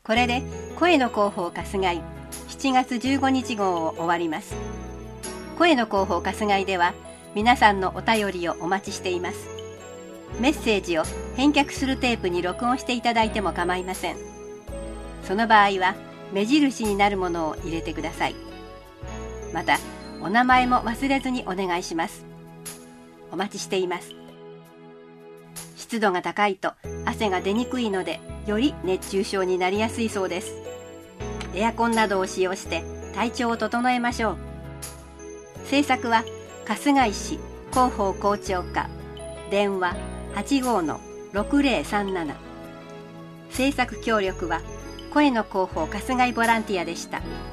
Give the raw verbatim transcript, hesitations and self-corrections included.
これで声の広報春日井しちがつじゅうごにち号を終わります。声の広報春日井では皆さんのお便りをお待ちしています。メッセージを返却するテープに録音していただいても構いません。その場合は目印になるものを入れてください。またお名前も忘れずにお願いします。お待ちしています。湿度が高いと汗が出にくいので、より熱中症になりやすいそうです。エアコンなどを使用して体調を整えましょう。制作は春日井市広報校長課、電話 はちごーのろくぜろさんなな。制作協力は声の広報春日井ボランティアでした。